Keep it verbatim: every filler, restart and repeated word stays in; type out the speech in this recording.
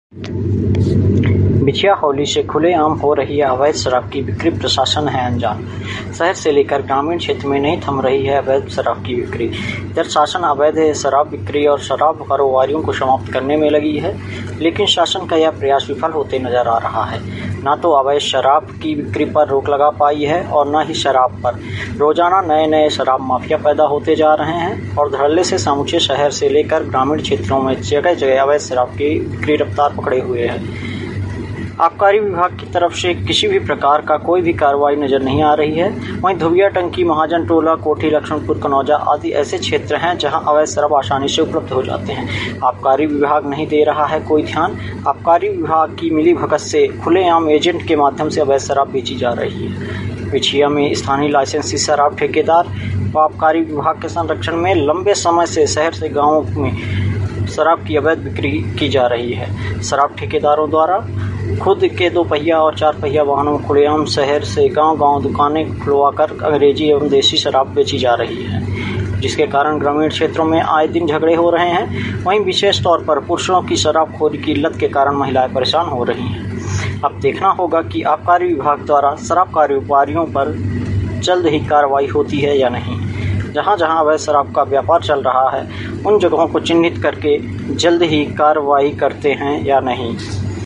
बिछिया होली से खुलेआम हो रही है अवैध शराब की बिक्री, प्रशासन है अनजान। शहर से लेकर ग्रामीण क्षेत्र में नहीं थम रही है अवैध शराब की बिक्री। इधर शासन अवैध शराब बिक्री और शराब कारोबारियों को समाप्त करने में लगी है, लेकिन शासन का यह प्रयास विफल होते नजर आ रहा है। न तो अवैध शराब की बिक्री पर रोक लगा पाई है और न ही शराब पर। रोजाना नए नए शराब माफिया पैदा होते जा रहे हैं और धड़ल्ले से समूचे शहर से लेकर ग्रामीण क्षेत्रों में जगह जगह अवैध शराब की बिक्री रफ्तार पकड़े हुए है। आबकारी विभाग की तरफ से किसी भी प्रकार का कोई भी कार्रवाई नजर नहीं आ रही है। वहीं धुबिया टंकी, महाजन टोला, कोठी, लक्ष्मणपुर, कनौजा आदि ऐसे क्षेत्र हैं जहां अवैध शराब आसानी से उपलब्ध हो जाते हैं। आबकारी विभाग नहीं दे रहा है कोई ध्यान। आबकारी विभाग की मिलीभगत से खुलेआम एजेंट के माध्यम से अवैध शराब बेची जा रही है। बिछिया में स्थानीय लाइसेंसी शराब ठेकेदार व आबकारी विभाग के संरक्षण में लंबे समय से शहर से गाँव में शराब की अवैध बिक्री की जा रही है। शराब ठेकेदारों द्वारा खुद के दो पहिया और चार पहिया वाहनों में खुलेआम शहर से गांव-गांव दुकानें खुलवाकर अंग्रेजी एवं देसी शराब बेची जा रही है, जिसके कारण ग्रामीण क्षेत्रों में आए दिन झगड़े हो रहे हैं। वहीं विशेष तौर पर पुरुषों की शराबखोरी की लत के कारण महिलाएं परेशान हो रही हैं। अब देखना होगा कि आबकारी विभाग द्वारा शराब कारोबारियों पर जल्द ही कार्रवाई होती है या नहीं। जहां जहां अवैध शराब का व्यापार चल रहा है, उन जगहों को चिन्हित करके जल्द ही कार्रवाई करते हैं या नहीं।